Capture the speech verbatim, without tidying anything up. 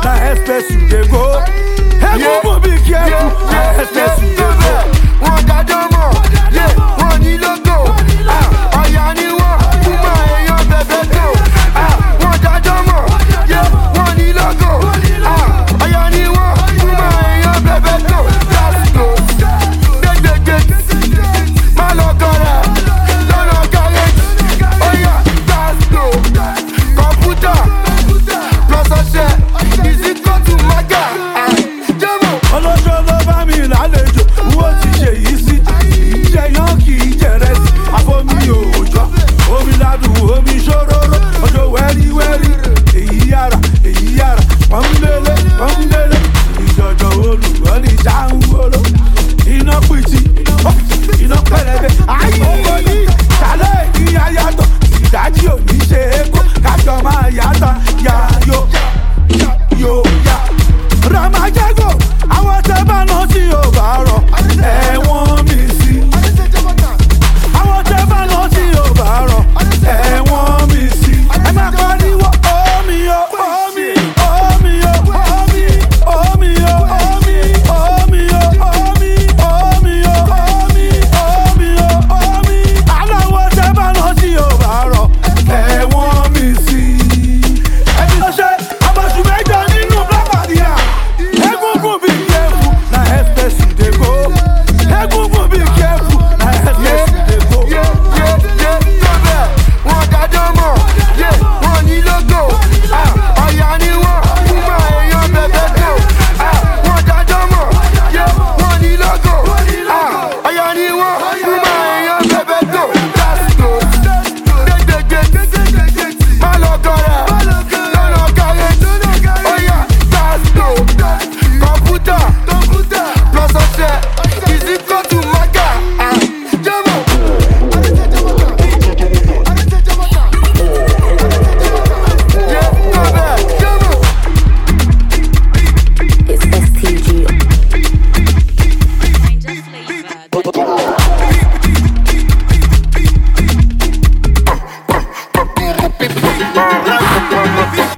na express you dey go. Egungun be careful, na express you dey go. Wọ́n dájọ́ mọ̀, wọ́n ní lógo. Ọ̀yà ni wọ́n, kúmọ̀ èèyàn bẹ̀bẹ̀ tó. Wọ́n dájọ́ mọ̀, wọ́n ní lógo. Ọ̀yà ni wọ́n, kúmọ̀ èèyàn bẹ̀bẹ̀ tó. Lásìkò, gbẹgbẹgbẹ, má lọ kọ́ra, lọ́nà gáréjì. Ọ̀yà lásìkò, kọ̀mpútà, lọ́sọ̀ṣẹ́, ìsìnkọ́ tún mága. Jẹ́mọ̀. Olóṣó ló bá mi lálejò, wọ́n ti ṣe yìí sí. Ìjẹyàn kì í jẹrẹ sí, àfomi òòjọ́. Omi ládùn, omi ṣòróró, ọjọ́ wẹ́ríwẹ́rí. Èyí yára, èyí yára, pọ́nbélé, pọ́nbélé. Ìjọ̀jọ̀ olùgbọ́ ní jáǹgbóló. Iná pìtì, iná pẹlẹbẹ. Ayé owó ní ṣàlẹ̀ ìyá yàtọ̀. Ìdájí ò ní ṣe é kó, kájọ máa yàtọ̀. Yá yó, yó yá. Ramajago, àwọn tẹ́ bá náà tí ò bá rọ̀, ẹ̀wọ̀n mi sí. Àwọn tẹ́ bá náà tí ò bá rọ̀, ẹ̀wọ̀n mi sí. Ẹ máa pariwo omi o, omi, omi o, omi, omi o, omi, omi o, omi, omi o, omi, omi o, omi. Aláwọ̀ tẹ́ bá náà tí ò bá rọ̀, ẹ̀wọ̀n mi sí. Ẹbí ló ṣe àbọ̀ṣù mẹ́jọ nínú Black Maria. Egungun be careful, na express you dey go. Egungun be careful, na express you dey go. Wọ́n dájọ́ mọ̀, wọ́n ní lógo. Ọ̀yà ni wọ́n, kúmọ̀ èèyàn bẹ̀bẹ̀ tó. Wọ́n dájọ́ mọ̀, wọ́n ní lógo. Ọ̀yà ni wọ́n, kúmọ̀ èèyàn bẹ̀bẹ̀ tó. Lásìkò, gbẹgbẹgbẹ, má lọ kọ́ra, lọ́nà gáréjì. Ọ̀yà lásìkò, kọ̀mpútà, lọ́sọ̀ṣẹ́, ìsìnkọ́ tún mága. Jẹ́mọ̀. It's S T G. Just leave her.